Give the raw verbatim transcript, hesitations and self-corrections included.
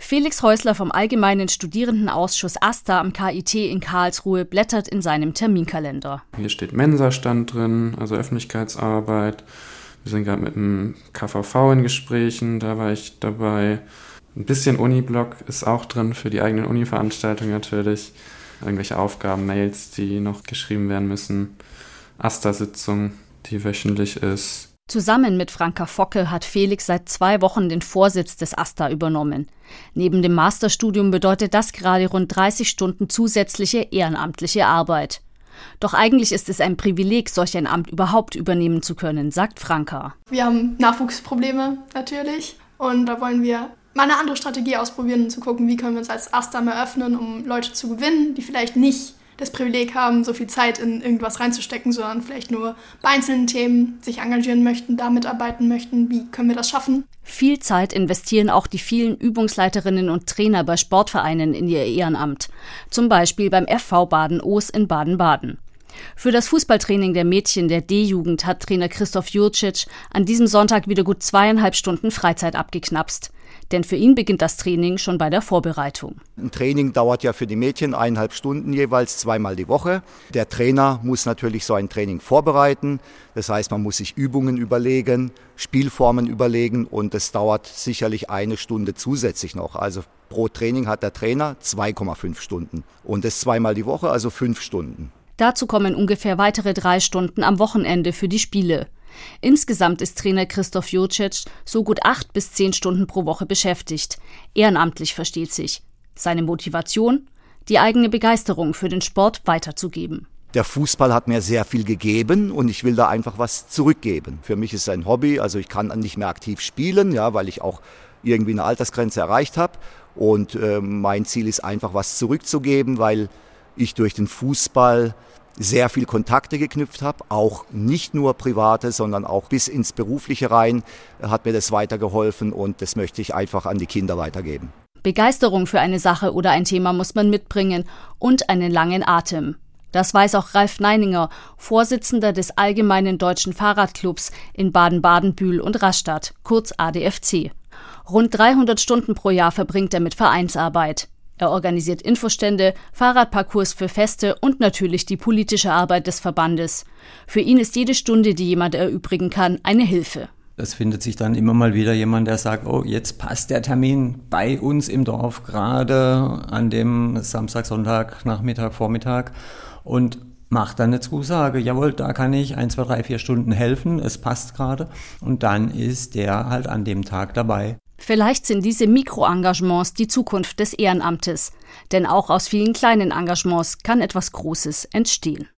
Felix Häusler vom Allgemeinen Studierendenausschuss AStA am K I T in Karlsruhe blättert in seinem Terminkalender. Hier steht Mensastand drin, also Öffentlichkeitsarbeit. Wir sind gerade mit dem K V V in Gesprächen, da war ich dabei. Ein bisschen Uniblock ist auch drin für die eigenen Uni-Veranstaltungen natürlich. Irgendwelche Aufgaben, Mails, die noch geschrieben werden müssen. AStA-Sitzung, die wöchentlich ist. Zusammen mit Franka Focke hat Felix seit zwei Wochen den Vorsitz des AStA übernommen. Neben dem Masterstudium bedeutet das gerade rund dreißig Stunden zusätzliche ehrenamtliche Arbeit. Doch eigentlich ist es ein Privileg, solch ein Amt überhaupt übernehmen zu können, sagt Franka. Wir haben Nachwuchsprobleme natürlich und da wollen wir mal eine andere Strategie ausprobieren und zu gucken, wie können wir uns als AStA mehr öffnen, um Leute zu gewinnen, die vielleicht nicht das Privileg haben, so viel Zeit in irgendwas reinzustecken, sondern vielleicht nur bei einzelnen Themen sich engagieren möchten, da mitarbeiten möchten. Wie können wir das schaffen? Viel Zeit investieren auch die vielen Übungsleiterinnen und Trainer bei Sportvereinen in ihr Ehrenamt. Zum Beispiel beim F V Baden-Oos in Baden-Baden. Für das Fußballtraining der Mädchen der D-Jugend hat Trainer Christoph Jurcic an diesem Sonntag wieder gut zweieinhalb Stunden Freizeit abgeknapst. Denn für ihn beginnt das Training schon bei der Vorbereitung. Ein Training dauert ja für die Mädchen eineinhalb Stunden jeweils, zweimal die Woche. Der Trainer muss natürlich so ein Training vorbereiten. Das heißt, man muss sich Übungen überlegen, Spielformen überlegen und es dauert sicherlich eine Stunde zusätzlich noch. Also pro Training hat der Trainer zwei Komma fünf Stunden und das zweimal die Woche, also fünf Stunden. Dazu kommen ungefähr weitere drei Stunden am Wochenende für die Spiele. Insgesamt ist Trainer Christoph Jurcic so gut acht bis zehn Stunden pro Woche beschäftigt. Ehrenamtlich versteht sich. Seine Motivation? Die eigene Begeisterung für den Sport weiterzugeben. Der Fußball hat mir sehr viel gegeben und ich will da einfach was zurückgeben. Für mich ist es ein Hobby, also ich kann nicht mehr aktiv spielen, ja, weil ich auch irgendwie eine Altersgrenze erreicht habe. Und äh, mein Ziel ist einfach was zurückzugeben, weil ich durch den Fußball sehr viel Kontakte geknüpft habe, auch nicht nur private, sondern auch bis ins Berufliche rein hat mir das weitergeholfen und das möchte ich einfach an die Kinder weitergeben. Begeisterung für eine Sache oder ein Thema muss man mitbringen und einen langen Atem. Das weiß auch Ralf Neininger, Vorsitzender des Allgemeinen Deutschen Fahrradclubs in Baden-Baden, Bühl und Rastatt, kurz A D F C. Rund dreihundert Stunden pro Jahr verbringt er mit Vereinsarbeit. Er organisiert Infostände, Fahrradparcours für Feste und natürlich die politische Arbeit des Verbandes. Für ihn ist jede Stunde, die jemand erübrigen kann, eine Hilfe. Es findet sich dann immer mal wieder jemand, der sagt, oh, jetzt passt der Termin bei uns im Dorf gerade an dem Samstag, Sonntag, Nachmittag, Vormittag und macht dann eine Zusage. Jawohl, da kann ich ein, zwei, drei, vier Stunden helfen, es passt gerade. Und dann ist der halt an dem Tag dabei. Vielleicht sind diese Mikroengagements die Zukunft des Ehrenamtes. Denn auch aus vielen kleinen Engagements kann etwas Großes entstehen.